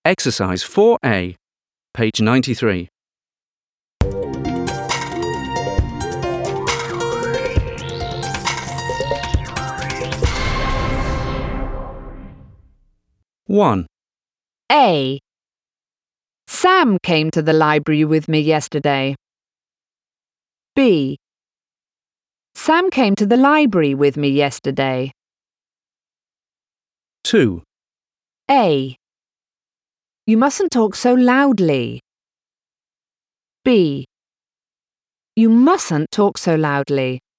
Exercise 4A, page 93. One, A. Sam came to the library with me yesterday. B. Sam came to the library with me yesterday. 2, A. You mustn't talk so loudly. B. You mustn't talk so loudly.